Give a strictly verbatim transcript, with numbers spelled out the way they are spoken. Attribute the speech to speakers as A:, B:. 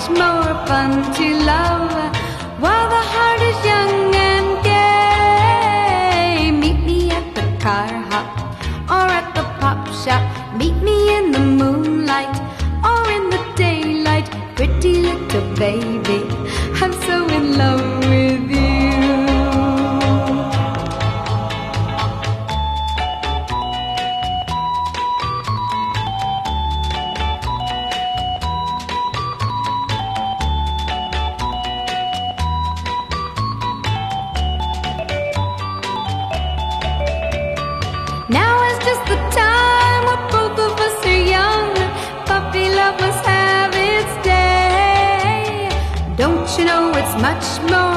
A: more fun to love while the heart is young and gay. Meet me at the car hop or at the pop shop. Meet me in the moonlight or in the daylight. Pretty little baby, I'm so in love with you. Now is just the time when both of us are young. Puppy love must have its day. Don't you know it's much more